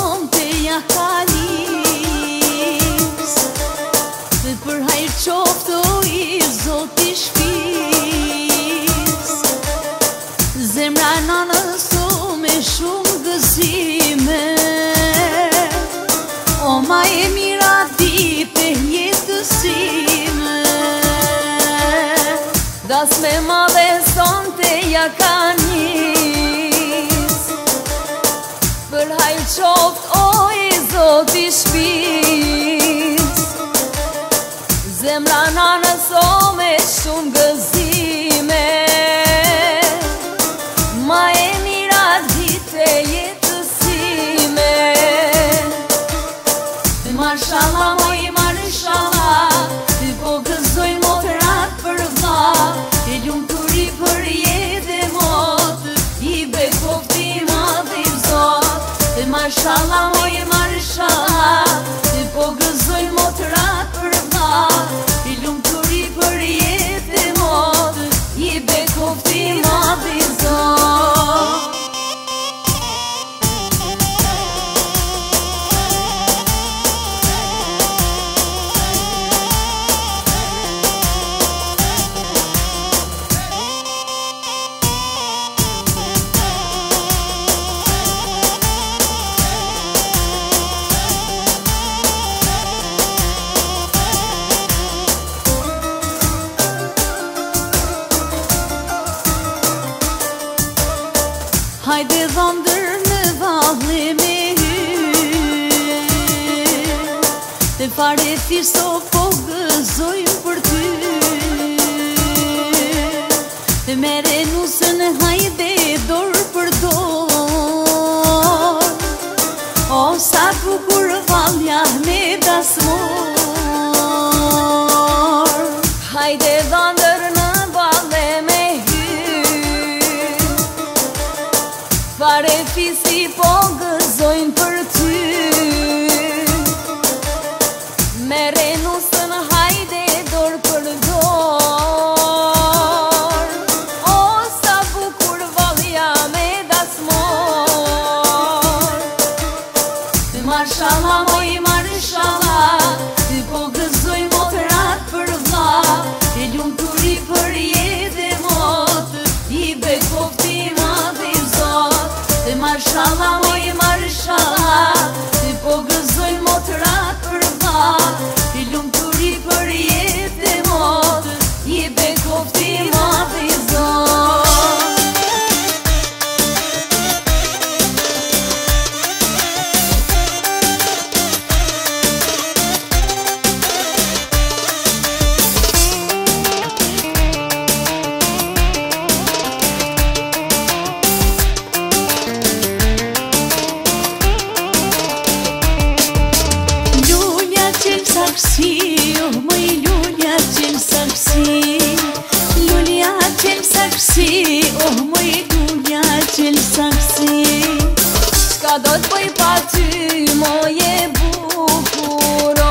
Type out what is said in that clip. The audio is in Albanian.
sonte ja ka nis. Për hajër qoftë o i Zoti shpis. Zemra nanës o me shumë gëzime, o ma e mira dipe jetësime. Das me madhe sonte ja ka nis. Për hajër qoftë o i Zoti shpis. Zemra nanës o me shumë gëzime, ma e mira dite jetësime. Mashallah, moj mashallah, ty po gëzojnë motrat për vlla. E lumturi për jetë e motë, i bekofti madhi Zot. Mashallah, moj mashallah, ty po gëzojnë motrat për vlla. E lumturi për jetë e motë, i bekofti madhi Zot. Hajde dhëndër në valle me hy, te fare fiso po gëzojmë për ty. Te mere nusën hajde dorë për dorë, o sa bukur vallja me dasmor. Hajde dhëndër në valle me fare fisi po gëzojnë për ty. Mere nusën hajde dorë për dorë, o sa bukur vallja me dasmor. Mashallah, moj mashallah, ty po gëzojnë motrat për vlla. E lumturi për jetë e motë, i bekofti madhi Zot. Mashallah, moj mashallah, ty po gëzojnë motrat për vlla. I lumturi për jetë e motë, i bekofti madhi Zot. Oh, moj lulja qenë saksi, lulja qenë saksi, oh, moj lulja qenë saksi. Qka do t'bëj pa ty, moje bukur,